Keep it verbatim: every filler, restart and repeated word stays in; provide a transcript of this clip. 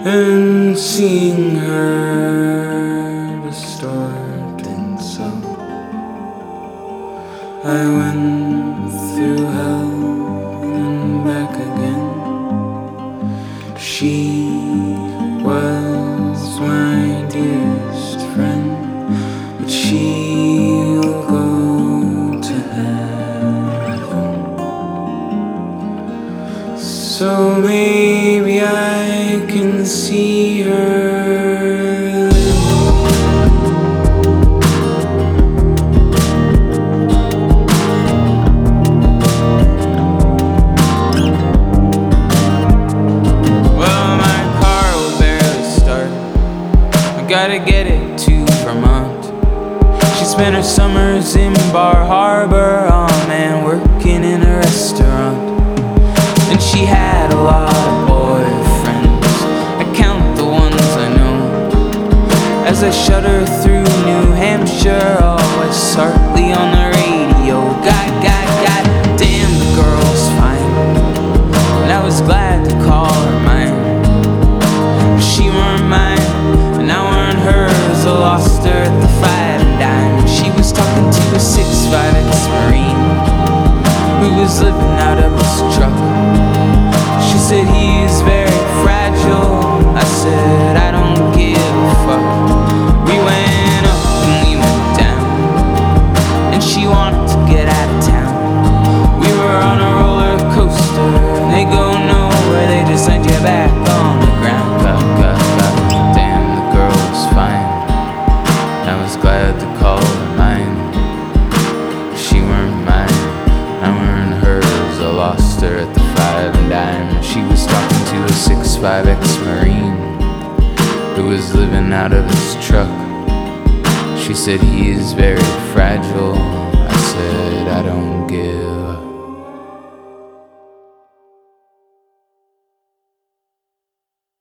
and seeing her distort and so I went through hell and back again. She was my dearest friend, but she will go to heaven. So maybe I can see her. Gotta get it to Vermont. She spent her summers in Bar Harbor, oh man, working in a restaurant. And she had a lot of boyfriends, I count the ones I know. As I shudder through New Hampshire, always Hartley on the radio. God, God, God damn, the girl's fine, and I was glad to call her mine. But she weren't mine, and I weren't hers. I lost her at the five and dime. She was talking to a six five ex-Marine who was living out of his truck. She said he is very fragile. I said I don't give a fuck. We went up and we went down, and she wanted to get out of town. We were on a roller coaster, and they go nowhere, they just send you back on the ground. God, God, God damn, the girl was fine, I was glad to call her mine. She weren't mine, I weren't hers. I lost her at the five and dime. She was talking to a six five ex-Marine who was living out of his truck. She said he is very fragile. I said I don't give